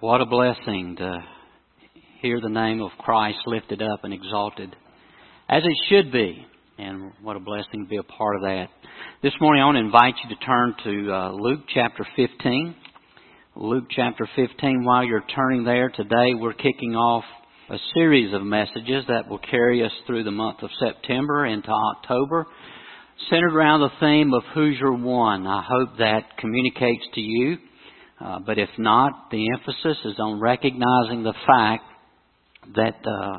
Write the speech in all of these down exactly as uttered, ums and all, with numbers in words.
What a blessing to hear the name of Christ lifted up and exalted, as it should be. And what a blessing to be a part of that. This morning I want to invite you to turn to uh, Luke chapter fifteen. Luke chapter fifteen. While you're turning there today, we're kicking off a series of messages that will carry us through the month of September into October, centered around the theme of Who's Your One. I hope that communicates to you. Uh, but if not, the emphasis is on recognizing the fact that uh,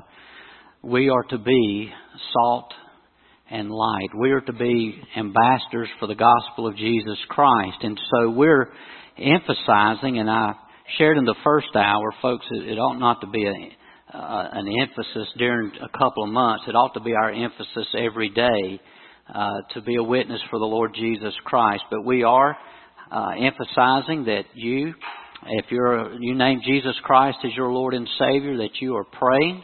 we are to be salt and light. We are to be ambassadors for the gospel of Jesus Christ. And so we're emphasizing, and I shared in the first hour, folks, it, it ought not to be a, uh, an emphasis during a couple of months. It ought to be our emphasis every day uh, to be a witness for the Lord Jesus Christ. But we are Uh, emphasizing that you, if you're you name Jesus Christ as your Lord and Savior, that you are praying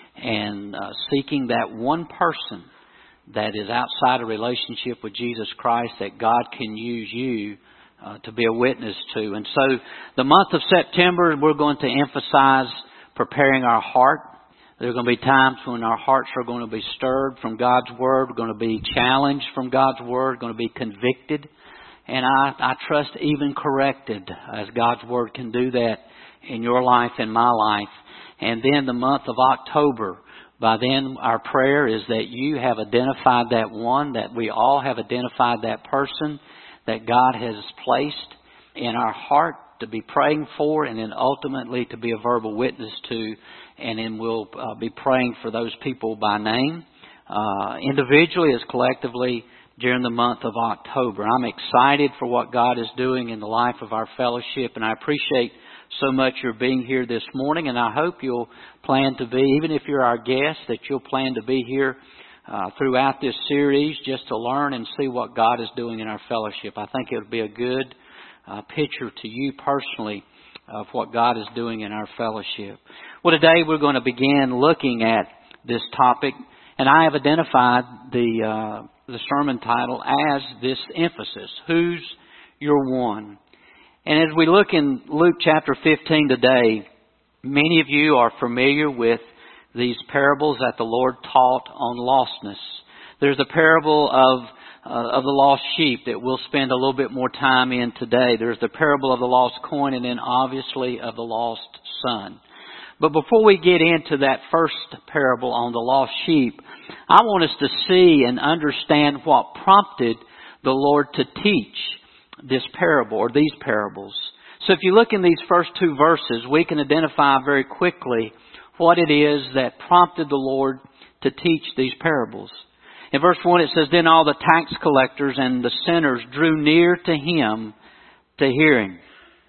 and uh, seeking that one person that is outside a relationship with Jesus Christ that God can use you uh, to be a witness to. And so the month of September, we're going to emphasize preparing our heart. There are going to be times when our hearts are going to be stirred from God's Word. We're going to be challenged from God's Word. We're going to be convicted. And I, I trust even corrected, as God's Word can do that in your life and my life. And then the month of October, by then our prayer is that you have identified that one, that we all have identified that person that God has placed in our heart to be praying for, and then ultimately to be a verbal witness to. And then we'll uh, be praying for those people by name, uh, individually as collectively, during the month of October. I'm excited for what God is doing in the life of our fellowship, and I appreciate so much your being here this morning, and I hope you'll plan to be, even if you're our guest, that you'll plan to be here uh, throughout this series just to learn and see what God is doing in our fellowship. I think it'll be a good uh, picture to you personally of what God is doing in our fellowship. Well, today we're going to begin looking at this topic, and I have identified the uh, the sermon title as this emphasis, Who's Your One? And as we look in Luke chapter fifteen today, many of you are familiar with these parables that the Lord taught on lostness. There's a parable of uh, of the lost sheep that we'll spend a little bit more time in today. There's the parable of the lost coin, and then obviously of the lost son. But before we get into that first parable on the lost sheep, I want us to see and understand what prompted the Lord to teach this parable or these parables. So if you look in these first two verses, we can identify very quickly what it is that prompted the Lord to teach these parables. In verse one it says, "Then all the tax collectors and the sinners drew near to him to hear him."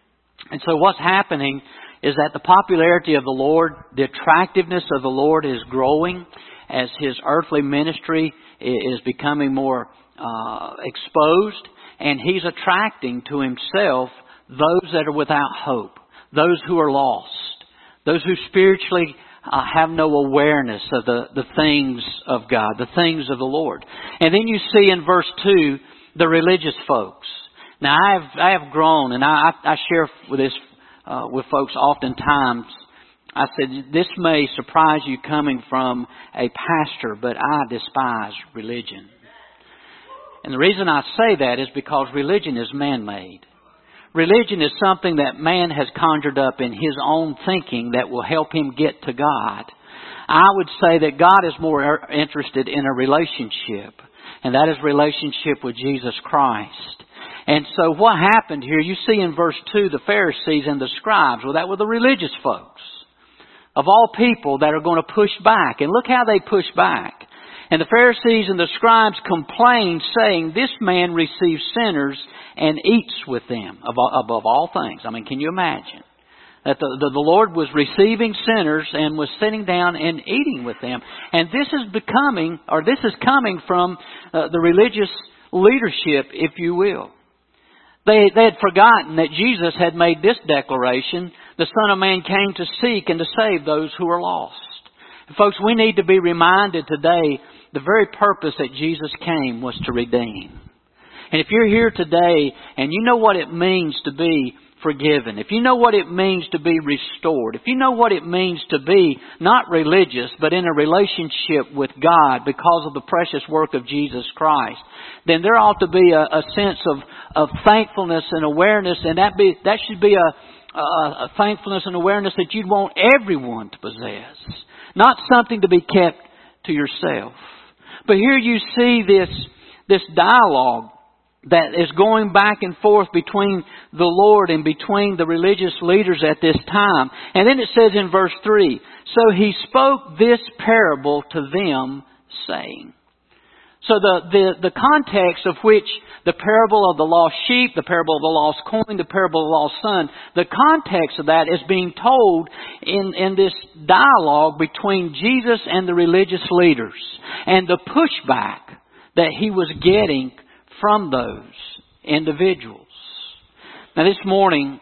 And so what's happening is that the popularity of the Lord, the attractiveness of the Lord is growing as His earthly ministry is becoming more uh, exposed, and He's attracting to Himself those that are without hope, those who are lost, those who spiritually uh, have no awareness of the, the things of God, the things of the Lord. And then you see in verse two, the religious folks. Now I have, I have grown, and I, I share with this Uh, with folks oftentimes. I said, this may surprise you coming from a pastor, but I despise religion. And the reason I say that is because religion is man-made. Religion is something that man has conjured up in his own thinking that will help him get to God. I would say that God is more interested in a relationship, and that is relationship with Jesus Christ. And so what happened here, you see in verse two, the Pharisees and the scribes, well, that were the religious folks of all people that are going to push back. And look how they push back. And the Pharisees and the scribes complained, saying, "This man receives sinners and eats with them," above all things. I mean, can you imagine? That the, the, the Lord was receiving sinners and was sitting down and eating with them. And this is becoming, or this is coming from uh, the religious leadership, if you will. They, they had forgotten that Jesus had made this declaration, "The Son of Man came to seek and to save those who are lost." And folks, we need to be reminded today the very purpose that Jesus came was to redeem. And if you're here today and you know what it means to be forgiven, if you know what it means to be restored, if you know what it means to be not religious, but in a relationship with God because of the precious work of Jesus Christ, then there ought to be a, a sense of, of thankfulness and awareness, and that be that should be a, a, a thankfulness and awareness that you'd want everyone to possess, not something to be kept to yourself. But here you see this this dialogue that is going back and forth between the Lord and between the religious leaders at this time. And then it says in verse three, so He spoke this parable to them, saying. So the, the, the context of which the parable of the lost sheep, the parable of the lost coin, the parable of the lost son, the context of that is being told in, in this dialogue between Jesus and the religious leaders, and the pushback that He was getting from those individuals. Now this morning,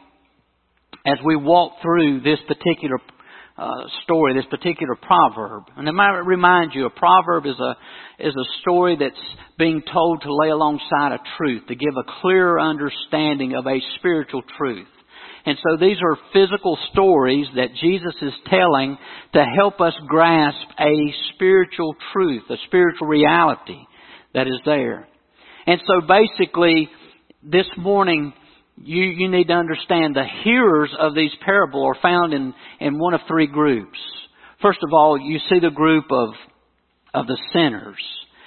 as we walk through this particular uh, story, this particular proverb, and I might remind you, a proverb is a is a story that's being told to lay alongside a truth, to give a clearer understanding of a spiritual truth. And so these are physical stories that Jesus is telling to help us grasp a spiritual truth, a spiritual reality that is there. And so basically, this morning, you, you need to understand the hearers of these parables are found in, in one of three groups. First of all, you see the group of, of the sinners.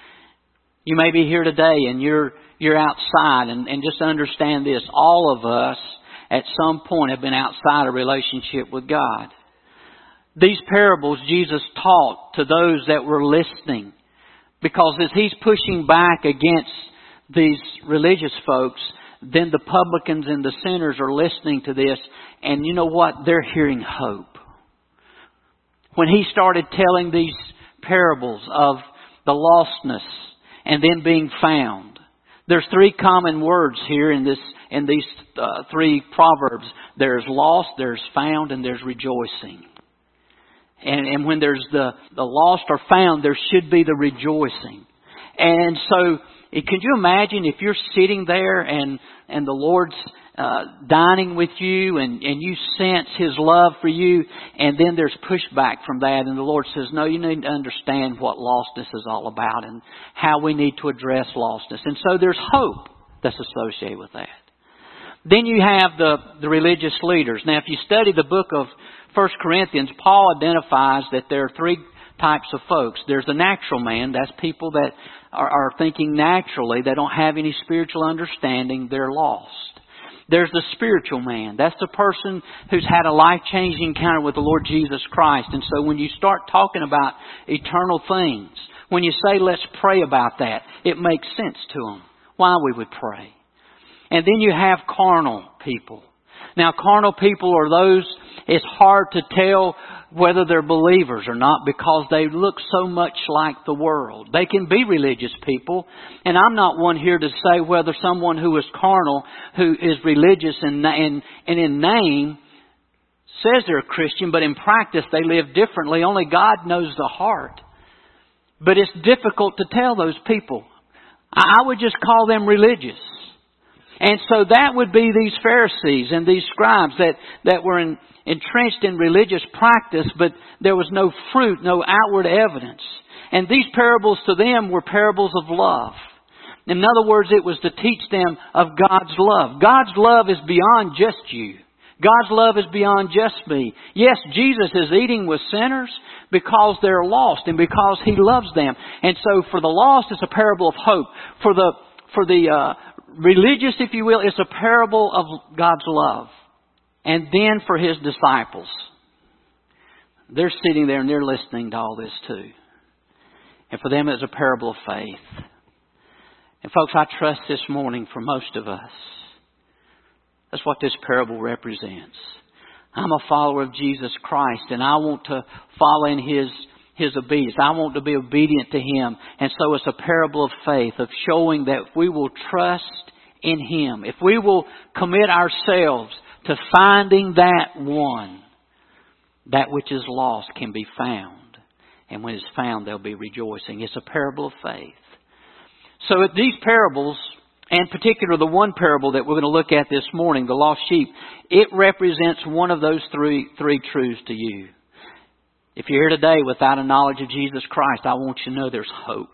You may be here today and you're, you're outside, and, and just understand this. All of us at some point have been outside a relationship with God. These parables Jesus taught to those that were listening, because as He's pushing back against these religious folks, then the publicans and the sinners are listening to this, and you know what? They're hearing hope. When He started telling these parables of the lostness and then being found, there's three common words here in this in these uh, three proverbs. There's lost, there's found, and there's rejoicing. And, and when there's the, the lost or found, there should be the rejoicing. And so, can you imagine if you're sitting there and, and the Lord's uh, dining with you, and, and you sense His love for you, and then there's pushback from that, and the Lord says, no, you need to understand what lostness is all about and how we need to address lostness. And so there's hope that's associated with that. Then you have the, the religious leaders. Now, if you study the book of First Corinthians, Paul identifies that there are three types of folks. There's the natural man. That's people that are, are thinking naturally. They don't have any spiritual understanding. They're lost. There's the spiritual man. That's the person who's had a life-changing encounter with the Lord Jesus Christ. And so when you start talking about eternal things, when you say, let's pray about that, it makes sense to them why we would pray. And then you have carnal people. Now, carnal people are those, it's hard to tell whether they're believers or not because they look so much like the world. They can be religious people, and I'm not one here to say whether someone who is carnal, who is religious and in, and in name, says they're a Christian, but in practice they live differently. Only God knows the heart. But it's difficult to tell those people. I would just call them religious. And so that would be these Pharisees and these scribes that, that were in, entrenched in religious practice, but there was no fruit, no outward evidence. And these parables to them were parables of love. In other words, it was to teach them of God's love. God's love is beyond just you. God's love is beyond just me. Yes, Jesus is eating with sinners because they're lost and because He loves them. And so for the lost, it's a parable of hope. For the, for the, uh, religious, if you will, it's a parable of God's love. And then for His disciples, they're sitting there and they're listening to all this too. And for them it's a parable of faith. And folks, I trust this morning for most of us, that's what this parable represents. I'm a follower of Jesus Christ, and I want to follow in His His obedience. I want to be obedient to Him. And so it's a parable of faith, of showing that if we will trust in Him, if we will commit ourselves to finding that one, that which is lost can be found. And when it's found, there'll be rejoicing. It's a parable of faith. So these parables And particularly the one parable that we're going to look at this morning, the lost sheep, it represents one of those three, three truths to you. If you're here today without a knowledge of Jesus Christ, I want you to know there's hope.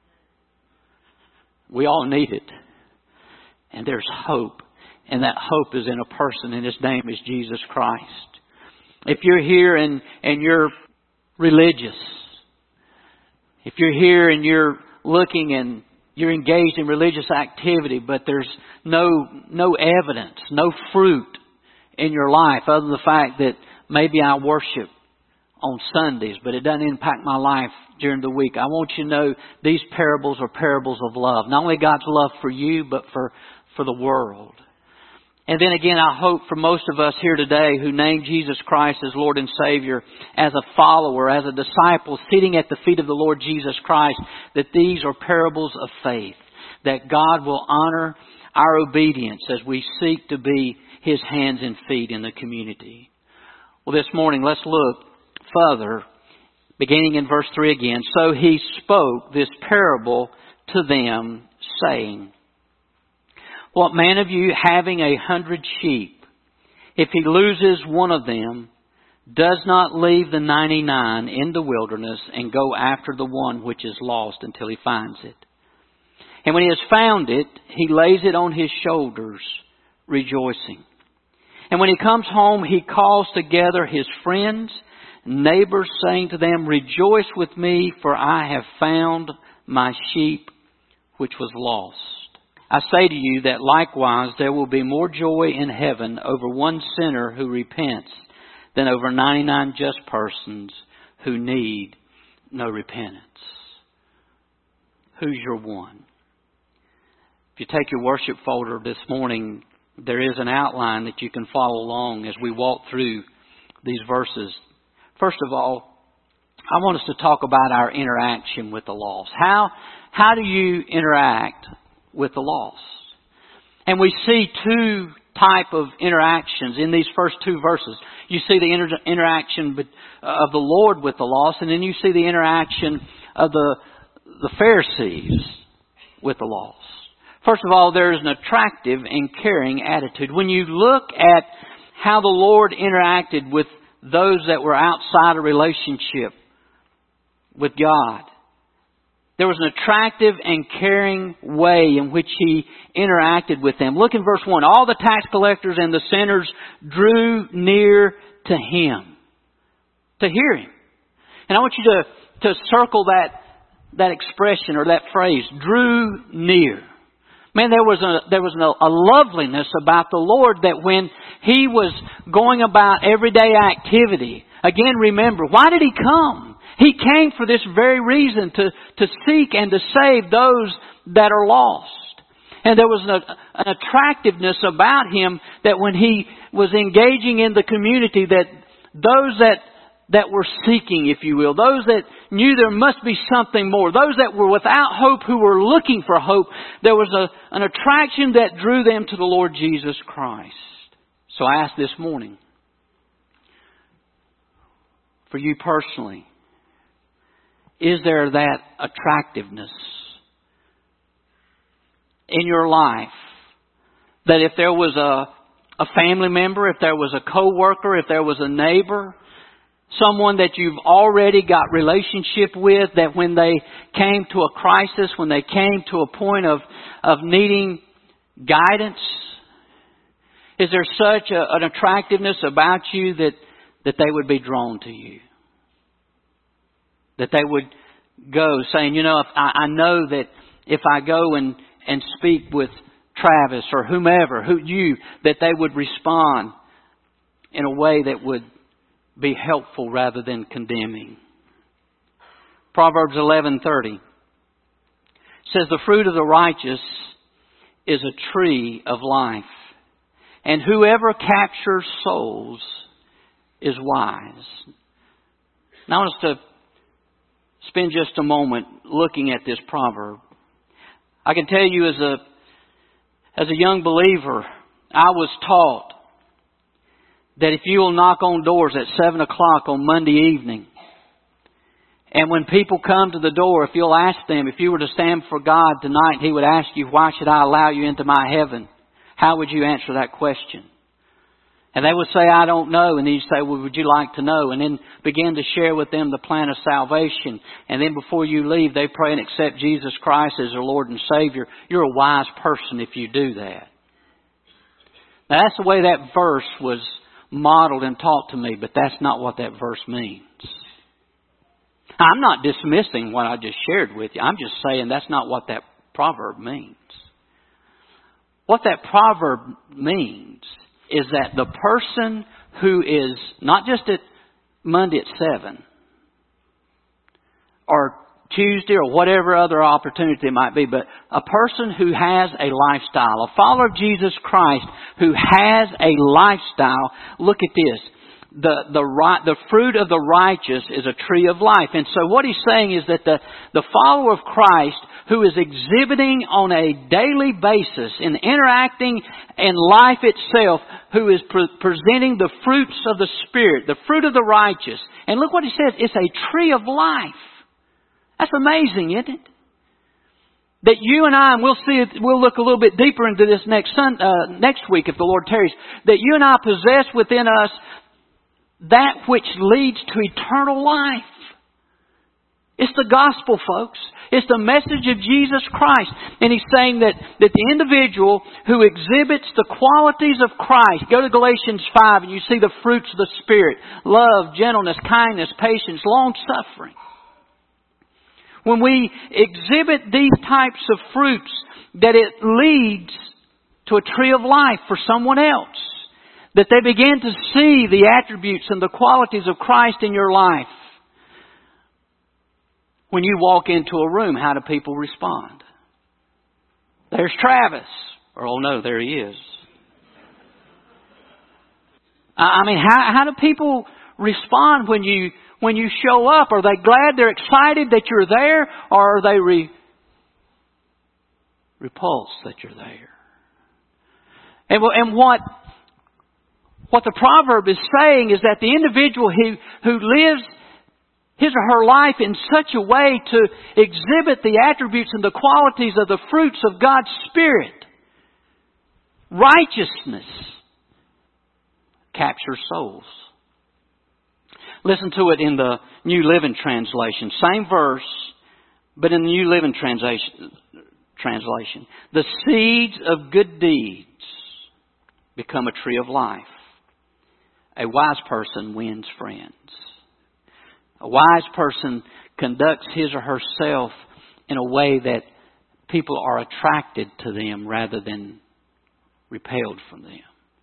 We all need it. And there's hope. And that hope is in a person, and His name is Jesus Christ. If you're here and, and you're religious, if you're here and you're looking and you're engaged in religious activity, but there's no no evidence, no fruit in your life other than the fact that maybe I worship on Sundays, but it doesn't impact my life during the week. I want you to know these parables are parables of love. Not only God's love for you, but for, for the world. And then again, I hope for most of us here today who name Jesus Christ as Lord and Savior, as a follower, as a disciple, sitting at the feet of the Lord Jesus Christ, that these are parables of faith, that God will honor our obedience as we seek to be His hands and feet in the community. Well, this morning, let's look further, beginning in verse three again. So He spoke this parable to them, saying, What man of you, having a hundred sheep, if he loses one of them, does not leave the ninety-nine in the wilderness and go after the one which is lost until he finds it? And when he has found it, he lays it on his shoulders, rejoicing. And when he comes home, he calls together his friends, neighbors, saying to them, Rejoice with me, for I have found my sheep which was lost. I say to you that likewise there will be more joy in heaven over one sinner who repents than over ninety-nine just persons who need no repentance. Who's your one? If you take your worship folder this morning, there is an outline that you can follow along as we walk through these verses. First of all, I want us to talk about our interaction with the lost. How, how do you interact with the lost? And we see two type of interactions in these first two verses. You see the inter- interaction of the Lord with the lost, and then you see the interaction of the, the Pharisees with the lost. First of all, there is an attractive and caring attitude. When you look at how the Lord interacted with those that were outside a relationship with God, there was an attractive and caring way in which He interacted with them. Look in verse one. All the tax collectors and the sinners drew near to Him to hear Him. And I want you to, to circle that, that expression or that phrase, drew near. Man, there was a there was a, a loveliness about the Lord that when He was going about everyday activity, again, remember, why did He come? He came for this very reason, to, to seek and to save those that are lost. And there was an, an attractiveness about Him that when He was engaging in the community, that those that that were seeking, if you will, those that knew there must be something more, those that were without hope who were looking for hope, there was a, an attraction that drew them to the Lord Jesus Christ. So I ask this morning, for you personally, is there that attractiveness in your life that if there was a, a family member, if there was a co-worker, if there was a neighbor, someone that you've already got relationship with, that when they came to a crisis, when they came to a point of, of needing guidance, is there such a, an attractiveness about you that, that they would be drawn to you? That they would go saying, you know, if I, I know that if I go and, and speak with Travis or whomever, who you, that they would respond in a way that would be helpful rather than condemning. Proverbs eleven thirty says, the fruit of the righteous is a tree of life, and whoever captures souls is wise. Now I want us to spend just a moment looking at this proverb. I can tell you as a as a young believer, I was taught that if you will knock on doors at seven o'clock on Monday evening And when people come to the door, if you'll ask them, if you were to stand for God tonight, He would ask you, why should I allow you into my heaven? How would you answer that question? And they would say, I don't know. And you say, well, would you like to know? And then begin to share with them the plan of salvation. And then before you leave, they pray and accept Jesus Christ as their Lord and Savior. You're a wise person if you do that. Now, that's the way that verse was modeled and taught to me, but that's not what that verse means. I'm not dismissing what I just shared with you. I'm just saying that's not what that proverb means. What that proverb means is that the person who is not just at Monday at seven or Tuesday or whatever other opportunity it might be, but a person who has a lifestyle, a follower of Jesus Christ who has a lifestyle, look at this. The, the, right, the fruit of the righteous is a tree of life. And so what he's saying is that the, the follower of Christ who is exhibiting on a daily basis in interacting in life itself, who is pre- presenting the fruits of the Spirit, the fruit of the righteous. And look what he says, it's a tree of life. That's amazing, isn't it? That you and I, and we'll see it, we'll look a little bit deeper into this next sun, uh, next week if the Lord tarries, that you and I possess within us that which leads to eternal life. It's the gospel, folks. It's the message of Jesus Christ. And he's saying that, that the individual who exhibits the qualities of Christ, go to Galatians five and you see the fruits of the Spirit. Love, gentleness, kindness, patience, long-suffering. When we exhibit these types of fruits, that it leads to a tree of life for someone else. That they begin to see the attributes and the qualities of Christ in your life. When you walk into a room, how do people respond? There's Travis. Or, oh no, there he is. I mean, how, how do people respond when you when you show up? Are they glad, they're excited that you're there? Or are they re, repulsed that you're there? And, and what... What the proverb is saying is that the individual who, who lives his or her life in such a way to exhibit the attributes and the qualities of the fruits of God's Spirit, righteousness, captures souls. Listen to it in the New Living Translation. Same verse, but in the New Living Translation. Translation. The seeds of good deeds become a tree of life. A wise person wins friends. A wise person conducts his or herself in a way that people are attracted to them rather than repelled from them.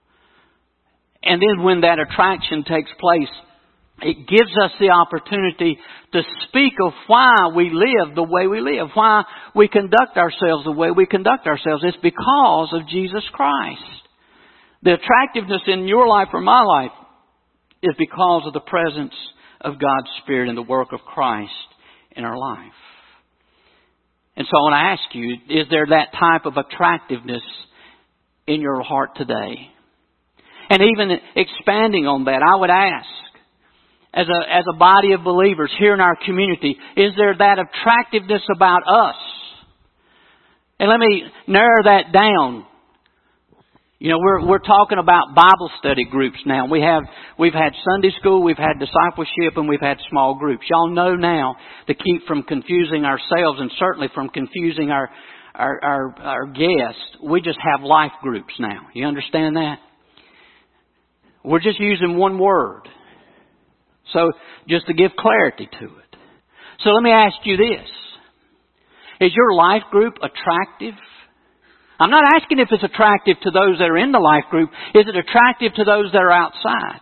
And then when that attraction takes place, it gives us the opportunity to speak of why we live the way we live, why we conduct ourselves the way we conduct ourselves. It's because of Jesus Christ. The attractiveness in your life or my life is because of the presence of God's Spirit and the work of Christ in our life. And so I want to ask you, is there that type of attractiveness in your heart today? And even expanding on that, I would ask, as a, as a body of believers here in our community, is there that attractiveness about us? And let me narrow that down. You know, we're we're talking about Bible study groups now. We have we've had Sunday school, we've had discipleship, and we've had small groups. Y'all know now to keep from confusing ourselves and certainly from confusing our our our, our guests. We just have life groups now. You understand that? We're just using one word. So just to give clarity to it. So let me ask you this: is your life group attractive? I'm not asking if it's attractive to those that are in the life group. Is it attractive to those that are outside?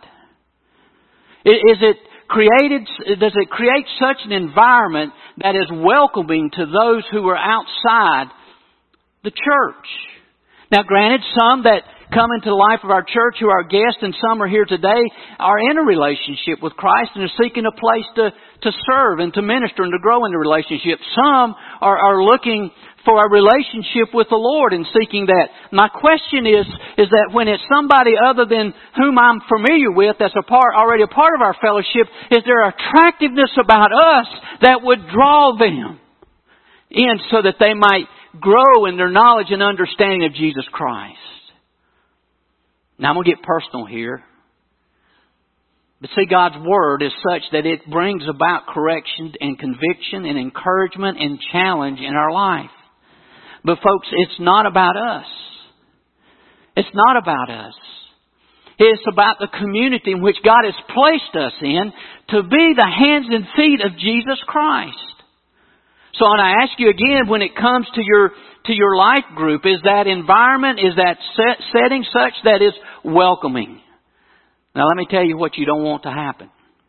Is it created, does it create such an environment that is welcoming to those who are outside the church? Now granted, some that come into the life of our church who are guests, and some are here today, are in a relationship with Christ and are seeking a place to, to serve and to minister and to grow in the relationship. Some are, are looking for a relationship with the Lord and seeking that. My question is, is that when it's somebody other than whom I'm familiar with, that's a part, already a part of our fellowship, is there attractiveness about us that would draw them in so that they might grow in their knowledge and understanding of Jesus Christ? Now I'm going to get personal here. But see, God's Word is such that it brings about correction and conviction and encouragement and challenge in our life. But folks, it's not about us. It's not about us. It's about the community in which God has placed us in to be the hands and feet of Jesus Christ. So and I ask you again, when it comes to your to your life group, is that environment, is that set, setting such that is welcoming? Now let me tell you what you don't want to happen.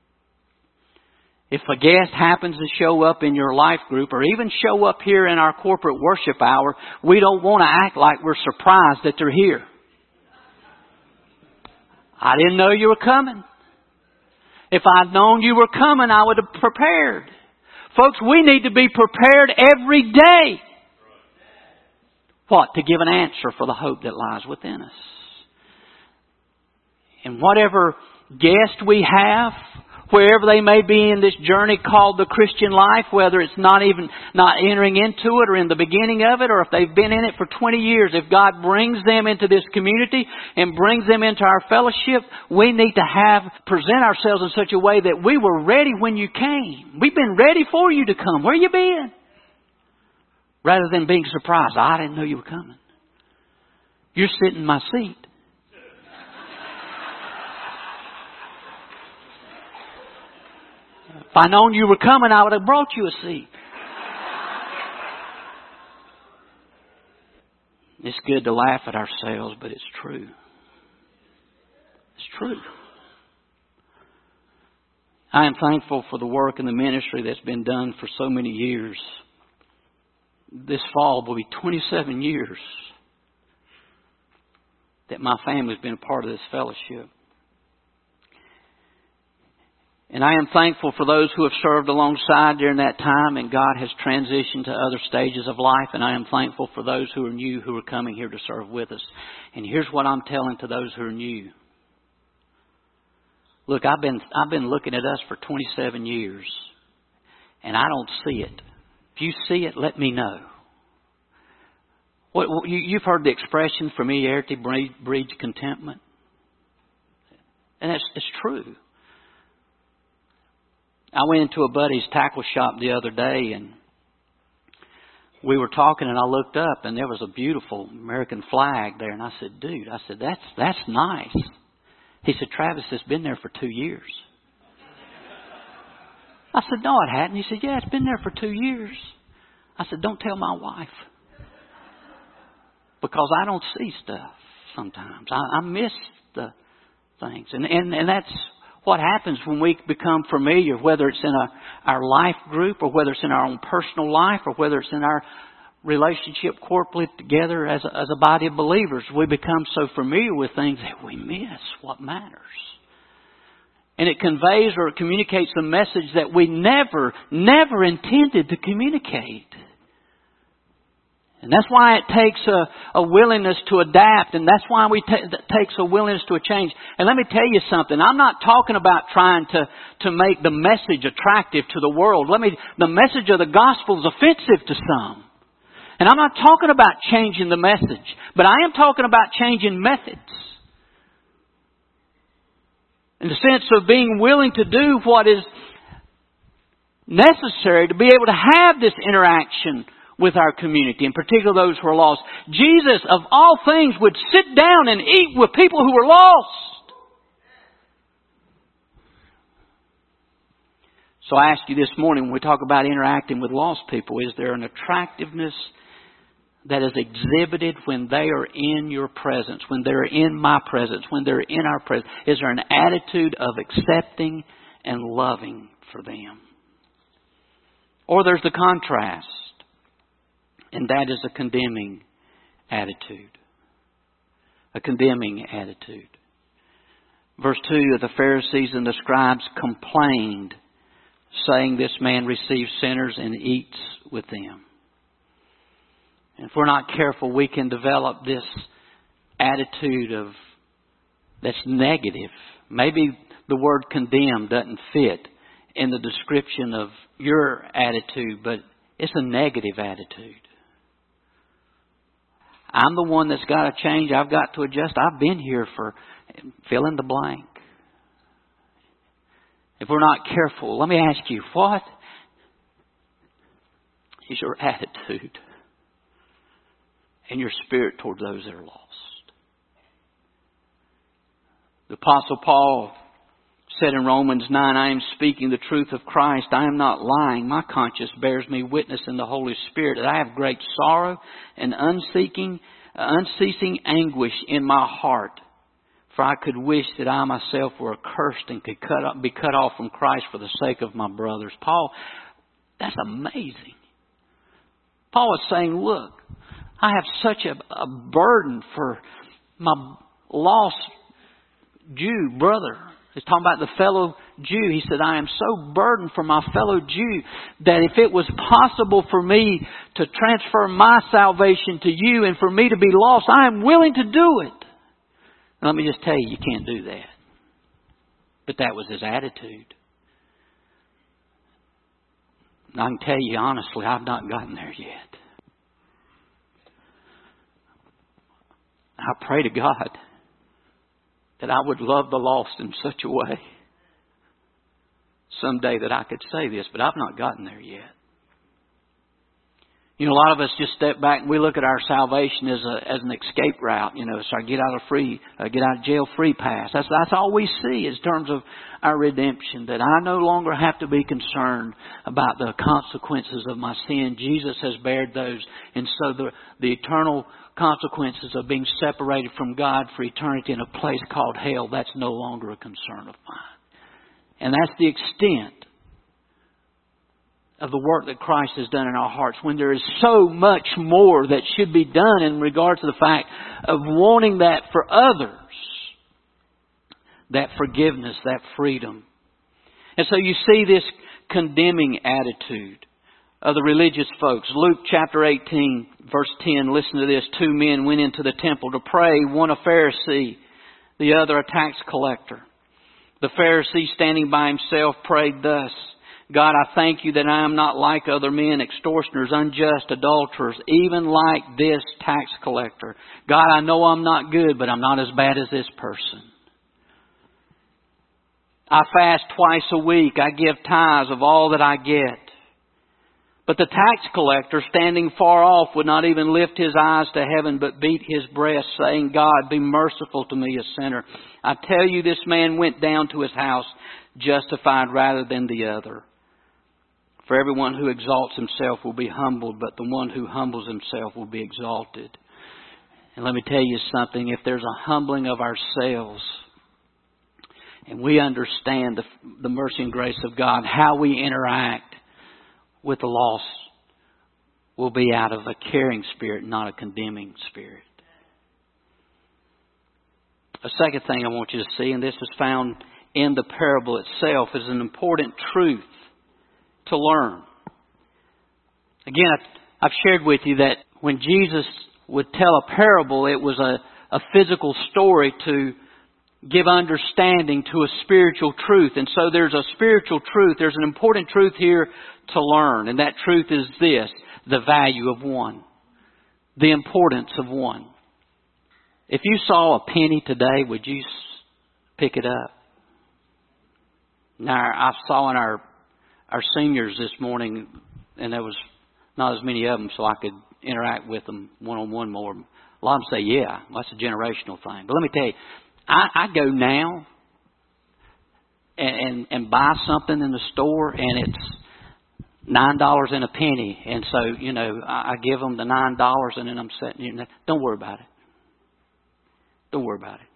If a guest happens to show up in your life group or even show up here in our corporate worship hour, we don't want to act like we're surprised that they're here. I didn't know you were coming. If I'd known you were coming, I would have prepared. Folks, we need to be prepared every day. What? To give an answer for the hope that lies within us. And whatever guest we have, wherever they may be in this journey called the Christian life, whether it's not even not entering into it or in the beginning of it, or if they've been in it for twenty years, if God brings them into this community and brings them into our fellowship, we need to have present ourselves in such a way that we were ready when you came. We've been ready for you to come. Where you been? Rather than being surprised. I didn't know you were coming. You're sitting in my seat. If I'd known you were coming, I would have brought you a seat. It's good to laugh at ourselves, but it's true. It's true. I am thankful for the work and the ministry that's been done for so many years. This fall will be twenty-seven years that my family's been a part of this fellowship. And I am thankful for those who have served alongside during that time, and God has transitioned to other stages of life. And I am thankful for those who are new who are coming here to serve with us. And here's what I'm telling to those who are new. Look, I've been I've been looking at us for twenty-seven years, and I don't see it. If you see it, let me know. What, you, you've heard the expression, familiarity breeds contentment. And that's it's true. I went into a buddy's tackle shop the other day, and we were talking, and I looked up, and there was a beautiful American flag there. And I said, dude, I said, that's that's nice. He said, Travis, it's been there for two years. I said, no, it hadn't. He said, yeah, it's been there for two years. I said, don't tell my wife. Because I don't see stuff sometimes. I, I miss the things. And, and, and that's what happens when we become familiar, whether it's in a, our life group or whether it's in our own personal life or whether it's in our relationship corporately together as a, as a body of believers. We become so familiar with things that we miss what matters. And it conveys or it communicates a message that we never, never intended to communicate. And that's why it takes a, a willingness to adapt. And that's why we ta- it takes a willingness to a change. And let me tell you something. I'm not talking about trying to, to make the message attractive to the world. Let me, the message of the gospel is offensive to some. And I'm not talking about changing the message. But I am talking about changing methods. In the sense of being willing to do what is necessary to be able to have this interaction with our community, in particular those who are lost. Jesus, of all things, would sit down and eat with people who were lost. So I ask you this morning, when we talk about interacting with lost people, is there an attractiveness that is exhibited when they are in your presence, when they're in my presence, when they're in our presence? Is there an attitude of accepting and loving for them? Or there's the contrast, and that is a condemning attitude. a condemning attitude. Verse two, the Pharisees and the scribes complained, saying, this man receives sinners and eats with them. And if we're not careful, we can develop this attitude of that's negative. Maybe the word condemn doesn't fit in the description of your attitude, but it's a negative attitude. I'm the one that's got to change. I've got to adjust. I've been here for fill in the blank. If we're not careful, let me ask you, what is your attitude and your spirit toward those that are lost? The Apostle Paul said in Romans nine, I am speaking the truth of Christ. I am not lying. My conscience bears me witness in the Holy Spirit that I have great sorrow and unceasing, unceasing anguish in my heart. For I could wish that I myself were accursed and could cut up, be cut off from Christ for the sake of my brothers. Paul, that's amazing. Paul is saying, look, I have such a, a burden for my lost Jew brother. He's talking about the fellow Jew. He said, I am so burdened for my fellow Jew that if it was possible for me to transfer my salvation to you and for me to be lost, I am willing to do it. And let me just tell you, you can't do that. But that was his attitude. And I can tell you honestly, I've not gotten there yet. I pray to God that I would love the lost in such a way someday that I could say this, but I've not gotten there yet. You know, a lot of us just step back and we look at our salvation as a as an escape route. You know, it's our get out of free, uh, get out of jail free pass. That's that's all we see in terms of our redemption. That I no longer have to be concerned about the consequences of my sin. Jesus has bared those, and so the the eternal consequences of being separated from God for eternity in a place called hell, that's no longer a concern of mine. And that's the extent of the work that Christ has done in our hearts, when there is so much more that should be done in regard to the fact of wanting that for others, that forgiveness, that freedom. And so you see this condemning attitude of the religious folks. Luke chapter eighteen, verse ten, listen to this. Two men went into the temple to pray, one a Pharisee, the other a tax collector. The Pharisee, standing by himself, prayed thus, God, I thank you that I am not like other men, extortioners, unjust, adulterers, even like this tax collector. God, I know I'm not good, but I'm not as bad as this person. I fast twice a week. I give tithes of all that I get. But the tax collector, standing far off, would not even lift his eyes to heaven, but beat his breast, saying, God, be merciful to me, a sinner. I tell you, this man went down to his house justified rather than the other. For everyone who exalts himself will be humbled, but the one who humbles himself will be exalted. And let me tell you something, if there's a humbling of ourselves, and we understand the, the mercy and grace of God, how we interact with the lost will be out of a caring spirit, not a condemning spirit. A second thing I want you to see, and this is found in the parable itself, is an important truth to learn. Again, I've shared with you that when Jesus would tell a parable, it was a, a physical story to give understanding to a spiritual truth. And so there's a spiritual truth. There's an important truth here to learn. And that truth is this: the value of one. The importance of one. If you saw a penny today, would you pick it up? Now, I saw in our our seniors this morning, and there was not as many of them, so I could interact with them one-on-one more. A lot of them say, yeah, that's a generational thing. But let me tell you, I, I go now and, and, and buy something in the store, and it's nine dollars and a penny. And so, you know, I, I give them the nine dollars, and then I'm sitting here. Don't worry about it. Don't worry about it.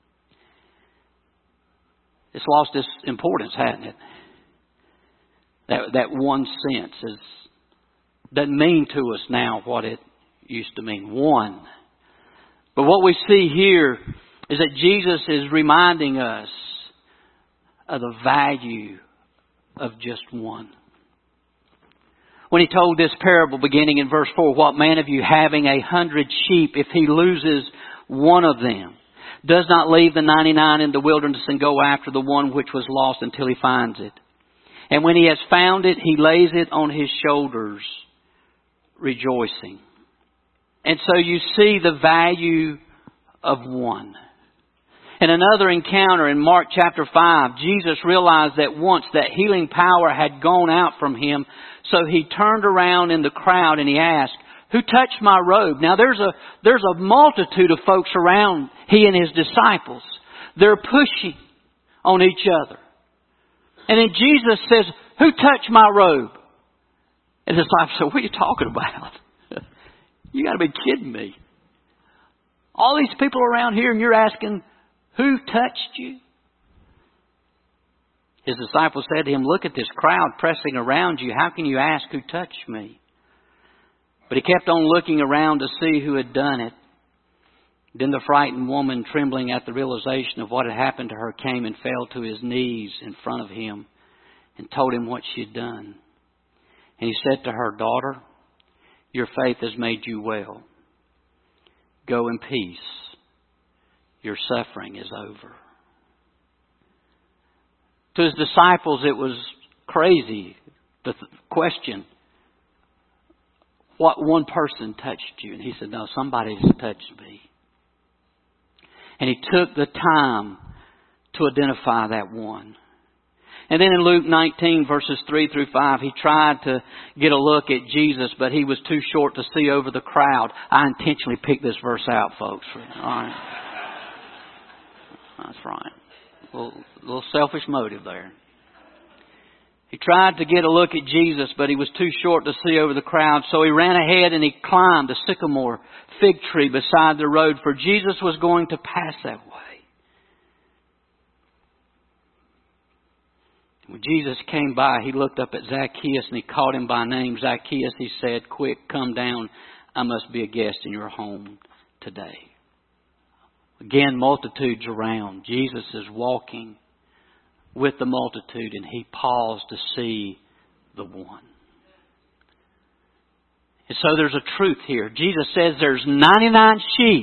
It's lost its importance, hasn't it? That that one cent is, doesn't mean to us now what it used to mean. One. But what we see here is that Jesus is reminding us of the value of just one. When He told this parable beginning in verse four, what man of you having a hundred sheep, if he loses one of them, does not leave the ninety-nine in the wilderness and go after the one which was lost until he finds it? And when he has found it, he lays it on his shoulders, rejoicing. And so you see the value of one. In another encounter in Mark chapter five, Jesus realized that once that healing power had gone out from Him, so He turned around in the crowd and He asked, who touched my robe? Now there's a, there's a multitude of folks around He and His disciples. They're pushing on each other. And then Jesus says, who touched my robe? And the disciples said, what are you talking about? You got to be kidding me. All these people around here and you're asking, who touched you? His disciples said to Him, look at this crowd pressing around you. How can you ask who touched me? But He kept on looking around to see who had done it. Then the frightened woman, trembling at the realization of what had happened to her, came and fell to His knees in front of Him and told Him what she had done. And He said to her, daughter, your faith has made you well. Go in peace. Your suffering is over. To His disciples, it was crazy to question, what one person touched you? And He said, no, somebody has touched me. And He took the time to identify that one. And then in Luke nineteen, verses three through five, He tried to get a look at Jesus, but He was too short to see over the crowd. I intentionally picked this verse out, folks. All right. That's right. A little, a little selfish motive there. He tried to get a look at Jesus, but He was too short to see over the crowd. So He ran ahead and He climbed a sycamore fig tree beside the road, for Jesus was going to pass that way. When Jesus came by, He looked up at Zacchaeus and He called him by name. Zacchaeus, He said, quick, come down. I must be a guest in your home today. Again, multitudes around. Jesus is walking with the multitude and He paused to see the one. And so there's a truth here. Jesus says there's ninety-nine sheep,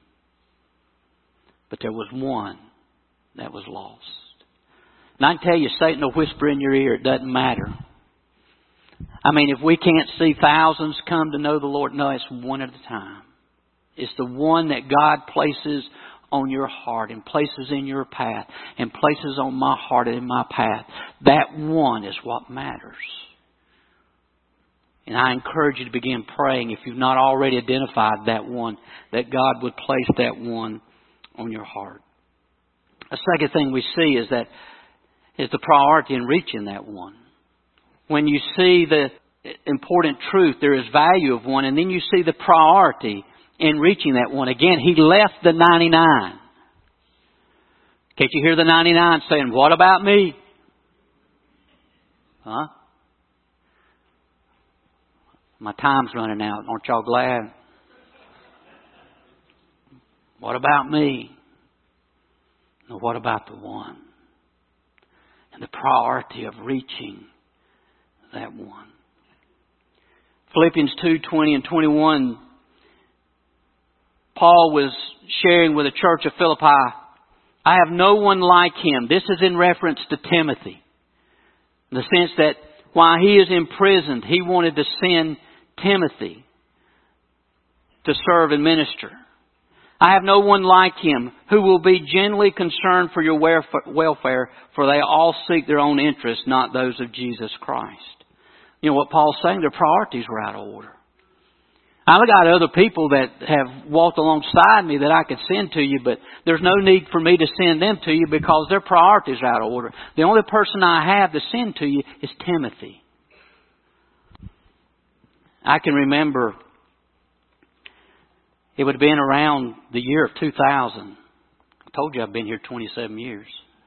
but there was one that was lost. And I can tell you, Satan will whisper in your ear, it doesn't matter. I mean, if we can't see thousands come to know the Lord, no, it's one at a time. It's the one that God places on your heart and places in your path and places on my heart and in my path. That one is what matters. And I encourage you to begin praying, if you've not already identified that one, that God would place that one on your heart. A second thing we see is that is the priority in reaching that one. When you see the important truth, there is value of one, and then you see the priority in reaching that one. Again, He left the ninety-nine. Can't you hear the ninety-nine saying, what about me? Huh? My time's running out. Aren't y'all glad? What about me? No, what about the one? And the priority of reaching that one. Philippians two, twenty and twenty-one, Paul was sharing with the church of Philippi, I have no one like him. This is in reference to Timothy. In the sense that while he is imprisoned, he wanted to send Timothy to serve and minister. I have no one like him who will be genuinely concerned for your welfare, for they all seek their own interests, not those of Jesus Christ. You know what Paul's saying? Their priorities were out of order. I've got other people that have walked alongside me that I could send to you, but there's no need for me to send them to you because their priorities are out of order. The only person I have to send to you is Timothy. I can remember it would have been around the year of two thousand. I told you I've been here twenty-seven years.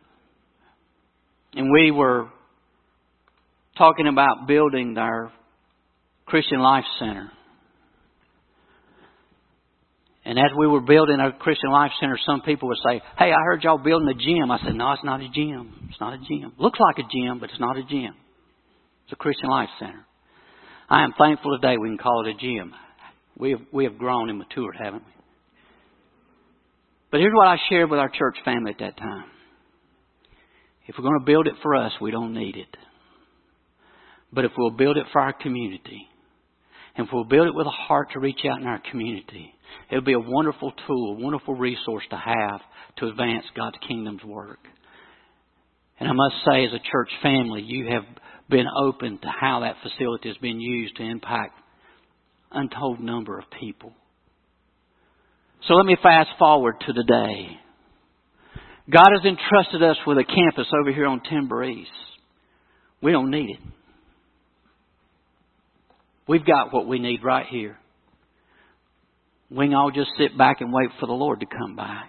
And we were talking about building our Christian Life Center. And as we were building our Christian Life Center, some people would say, hey, I heard y'all building a gym. I said, no, it's not a gym. It's not a gym. Looks like a gym, but it's not a gym. It's a Christian Life Center. I am thankful today we can call it a gym. We have, we have grown and matured, haven't we? But here's what I shared with our church family at that time. If we're going to build it for us, we don't need it. But if we'll build it for our community, and if we'll build it with a heart to reach out in our community, it'll be a wonderful tool, a wonderful resource to have to advance God's kingdom's work. And I must say, as a church family, you have been open to how that facility has been used to impact an untold number of people. So let me fast forward to today. God has entrusted us with a campus over here on Timber East. We don't need it. We've got what we need right here. We can all just sit back and wait for the Lord to come back.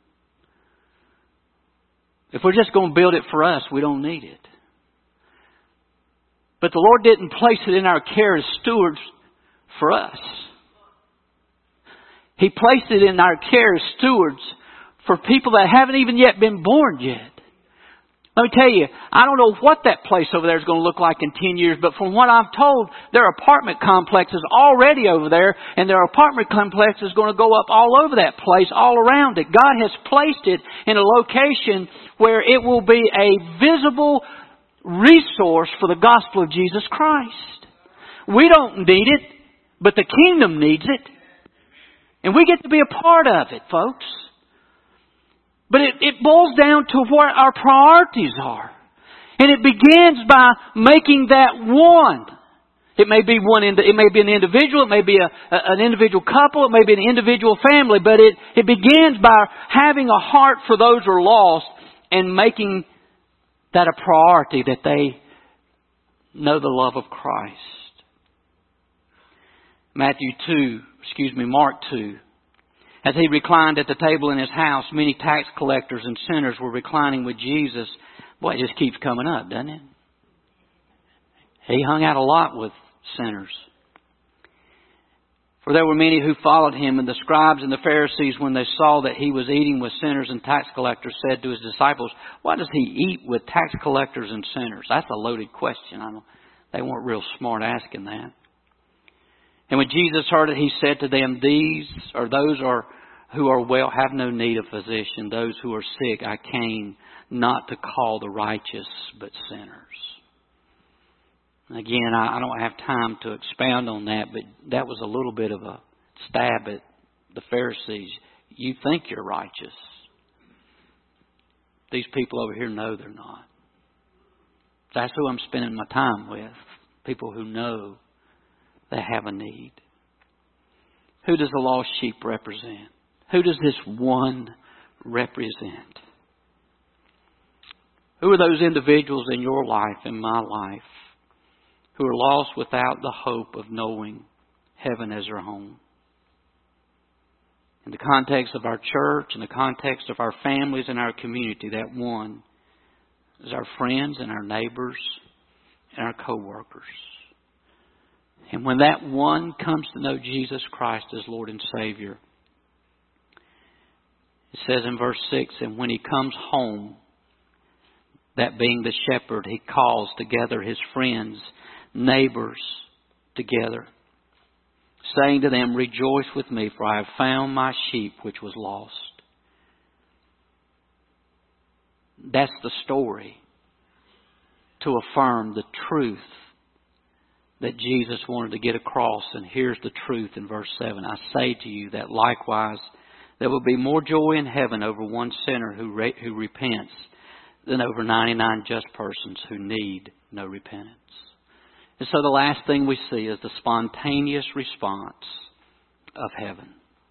If we're just going to build it for us, we don't need it. But the Lord didn't place it in our care as stewards for us. He placed it in our care as stewards for people that haven't even yet been born yet. Let me tell you, I don't know what that place over there is going to look like in ten years, but from what I'm told, there are apartment complexes already over there, and there are apartment complexes going to go up all over that place, all around it. God has placed it in a location where it will be a visible resource for the gospel of Jesus Christ. We don't need it, but the kingdom needs it. And we get to be a part of it, folks. But it, it boils down to what our priorities are. And it begins by making that one. It may be one. It may be an individual. It may be a, a, an individual couple. It may be an individual family. But it, it begins by having a heart for those who are lost and making that a priority, that they know the love of Christ. Matthew two, excuse me, Mark two. As he reclined at the table in his house, many tax collectors and sinners were reclining with Jesus. Boy, it just keeps coming up, doesn't it? He hung out a lot with sinners. For there were many who followed him, and the scribes and the Pharisees, when they saw that he was eating with sinners and tax collectors, said to his disciples, why does he eat with tax collectors and sinners? That's a loaded question. I don't, they weren't real smart asking that. And when Jesus heard it, he said to them, these or those are who are well have no need of physician. Those who are sick, I came not to call the righteous, but sinners. Again, I, I don't have time to expound on that, but that was a little bit of a stab at the Pharisees. You think you're righteous. These people over here know they're not. That's who I'm spending my time with. People who know they have a need. Who does the lost sheep represent? Who does this one represent? Who are those individuals in your life, in my life, who are lost without the hope of knowing heaven as their home? In the context of our church, in the context of our families and our community, that one is our friends and our neighbors and our co-workers. And when that one comes to know Jesus Christ as Lord and Savior, it says in verse six, and when he comes home, that being the shepherd, he calls together his friends, neighbors together, saying to them, rejoice with me, for I have found my sheep which was lost. That's the story to affirm the truth that Jesus wanted to get across. And here's the truth in verse seven. I say to you that likewise there will be more joy in heaven over one sinner who re- who repents than over ninety-nine just persons who need no repentance. And so the last thing we see is the spontaneous response of heaven.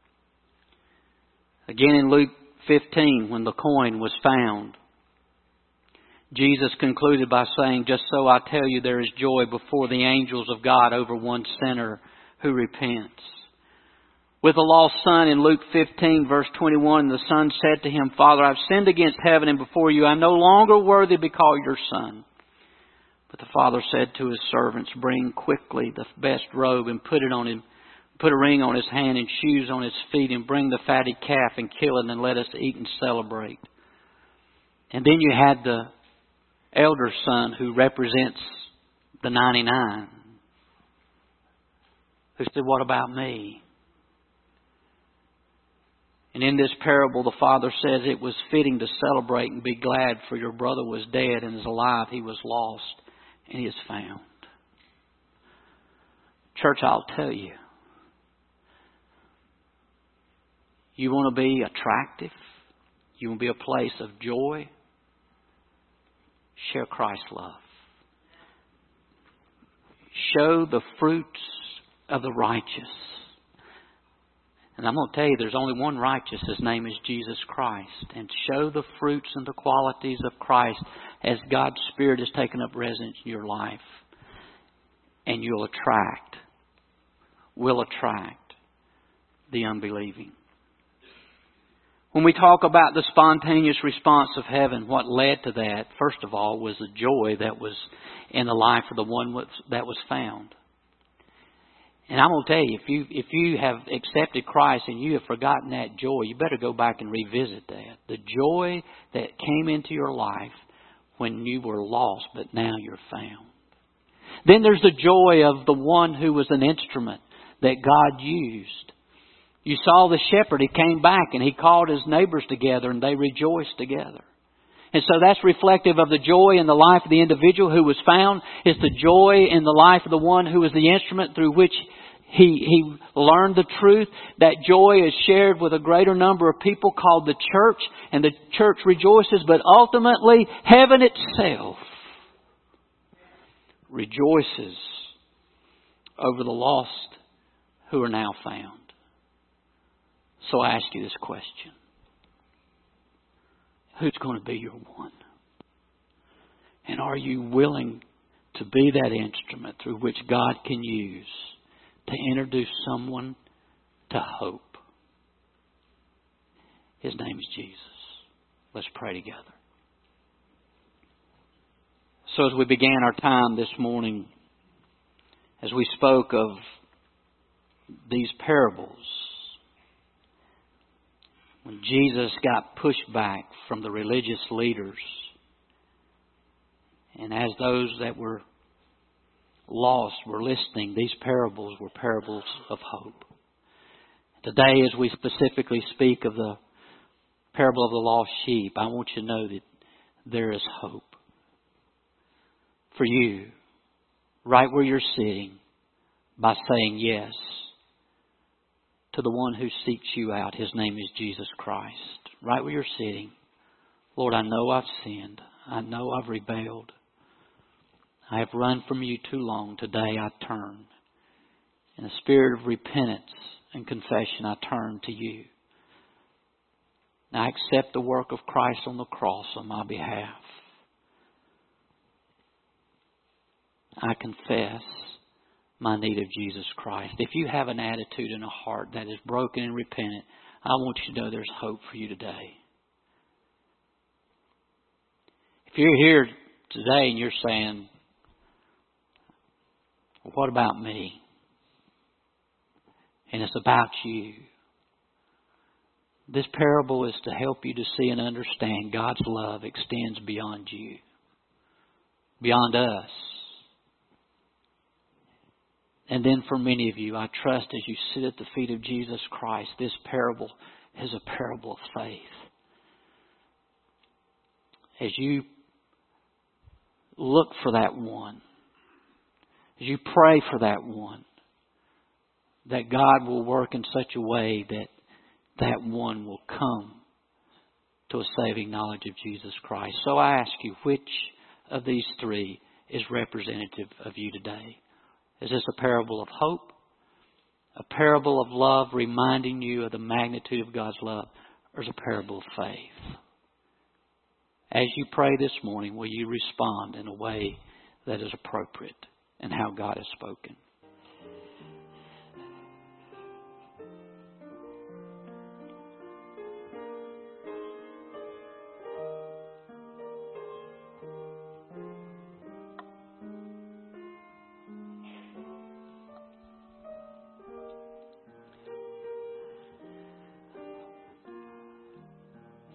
Again in Luke fifteen, when the coin was found, Jesus concluded by saying, just so I tell you, there is joy before the angels of God over one sinner who repents. With the lost son in Luke fifteen, verse twenty-one, the son said to him, Father, I've sinned against heaven and before you. I'm no longer worthy to be called your son. But the father said to his servants, bring quickly the best robe and put it on him. put a ring on his hand and shoes on his feet and bring the fatted calf and kill it and let us eat and celebrate. And then you had the elder son who represents the ninety-nine, who said, what about me? And in this parable, the father says it was fitting to celebrate and be glad, for your brother was dead and is alive. He was lost and he is found. Church, I'll tell you, you want to be attractive? You want to be a place of joy? Share Christ's love. Show the fruits of the righteous. And I'm going to tell you, there's only one righteous. His name is Jesus Christ. And show the fruits and the qualities of Christ as God's Spirit has taken up residence in your life. And you'll attract, will attract the unbelieving. When we talk about the spontaneous response of heaven, what led to that, first of all, was the joy that was in the life of the one that was found. And I'm going to tell you, if you if you have accepted Christ and you have forgotten that joy, you better go back and revisit that. The joy that came into your life when you were lost, but now you're found. Then there's the joy of the one who was an instrument that God used. You saw the shepherd, he came back and he called his neighbors together and they rejoiced together. And so that's reflective of the joy in the life of the individual who was found. It's the joy in the life of the one who was the instrument through which he, he learned the truth. That joy is shared with a greater number of people called the church, and the church rejoices. But ultimately, heaven itself rejoices over the lost who are now found. So I ask you this question. Who's going to be your one? And are you willing to be that instrument through which God can use to introduce someone to hope? His name is Jesus. Let's pray together. So as we began our time this morning, as we spoke of these parables, when Jesus got pushed back from the religious leaders, and as those that were lost were listening, these parables were parables of hope. Today, as we specifically speak of the parable of the lost sheep, I want you to know that there is hope for you right where you're sitting by saying yes to the one who seeks you out. His name is Jesus Christ. Right where you're sitting. Lord, I know I've sinned. I know I've rebelled. I have run from you too long. Today I turn. In a spirit of repentance and confession, I turn to you. Now I accept the work of Christ on the cross on my behalf. I confess my need of Jesus Christ. If you have an attitude and a heart that is broken and repentant, I want you to know there's hope for you today. If you're here today and you're saying, well, what about me? And it's about you. This parable is to help you to see and understand God's love extends beyond you, beyond us. And then for many of you, I trust as you sit at the feet of Jesus Christ, this parable is a parable of faith. As you look for that one, as you pray for that one, that God will work in such a way that that one will come to a saving knowledge of Jesus Christ. So I ask you, which of these three is representative of you today? Is this a parable of hope? A parable of love reminding you of the magnitude of God's love? Or is it a parable of faith? As you pray this morning, will you respond in a way that is appropriate in how God has spoken?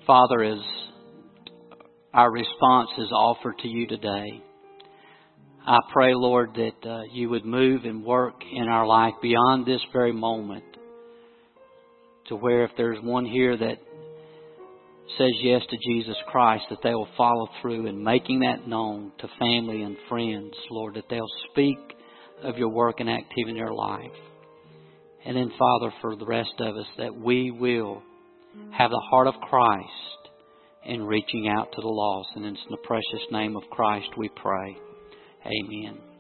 Father, as our response is offered to you today, I pray, Lord, that uh, you would move and work in our life beyond this very moment, to where if there's one here that says yes to Jesus Christ, that they will follow through in making that known to family and friends, Lord, that they'll speak of your work and activity in their life. And then, Father, for the rest of us, that we will have the heart of Christ in reaching out to the lost. And it's in the precious name of Christ we pray. Amen.